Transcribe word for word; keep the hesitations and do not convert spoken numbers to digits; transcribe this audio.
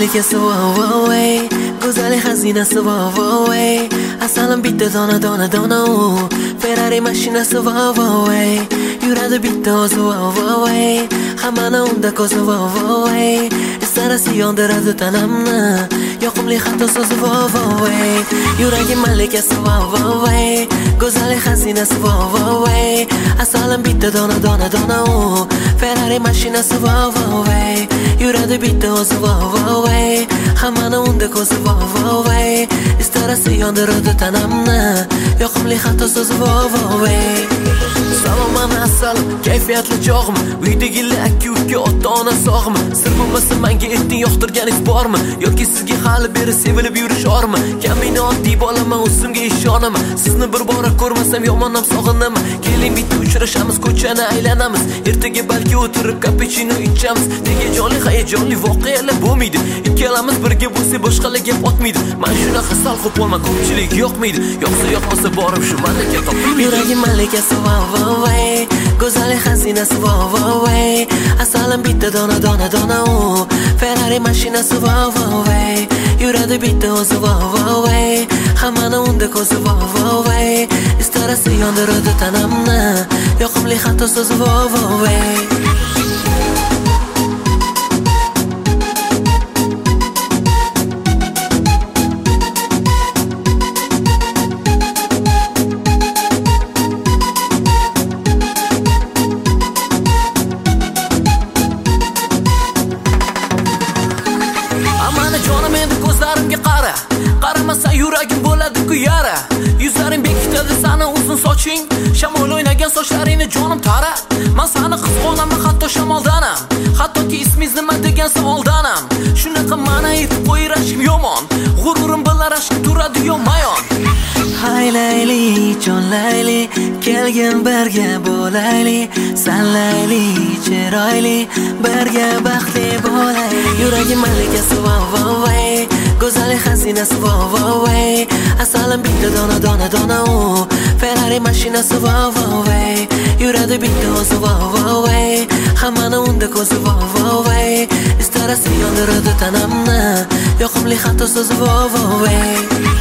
malikasi voy go'zali xazinasi voy asalim bitta dona dona dona u Ferrari mashinasi voy yuradi bitta o'zi voy hammani unda ko'zi voy istarasi yondiradi tanamni yoqimli xato so'zi voy yuragim malikasi voy go'zali xazinasi voy asalim bitta dona dona dona u Ferrari mashinasi voy yuradi bitta o'zi voy hammani unda ko'zi voy istarasi yondiradi tanamni yoqimli xato so'zi voy Salom asal, kayfiyatli chog'mi? Uydagilar akka-uka ota-ona sog'mi? Sir bo'lmasa menga etding yoqtirganingiz bormi? Yoki sizga hali beri sevilib yurish ormi? Kamina oddiy bolaman, o'zimga ishonaman. Sizni bir bora ko'rmasam yomonam sog'inaman. Keling bitta uchrashamiz, ko'chani aylanamiz. Ertaga balki o'tirib cappuccino ichamiz. Nega jonli hayajonli voqealar bo'lmaydi? Ikkalamiz birga bo'lsak boshqalar gap otmaydi. Men shunaqa salqib bo'lman, ko'pchilik yoqmaydi. Yoqsa yoqmasa borib shu malaka topmaydi. Yuragim malakasi voy go'zali xazinasi voy asalim bitta dona dona dona u Ferrari mashinasi voy yuradi bitta o'zi voy hammani unda ko'zi voy istarasi yondiradi tanamni yoqimli xato so'zi voy Jonim endi ko'zlarimga qara Qaramasa yuragim bo'ladi-ku yara Yuzlaring bekitadi sani uzun soching Shamol o'ynagan sochlaringni jonim tara Men sani qizg'onaman hatto shamoldanam Hattoki ismingiz nima degan savoldanam Shunaqa mana aytib qo'yir ashkim yomon G'ururim bilan ashkim turadi yomayon Hay layli, jon layli Kelgin birga bo'layli San layli, chiroyli Birga baxtli bo'layli Yuragim malikasi voy go'zali xazinasi voy asalim bitta dona dona dona u Ferrari mashinasi voy yuradi bitta o'zi voy hammani unda ko'zi voy istarasi yondiradi tanamni yoqimli xato so'zi voy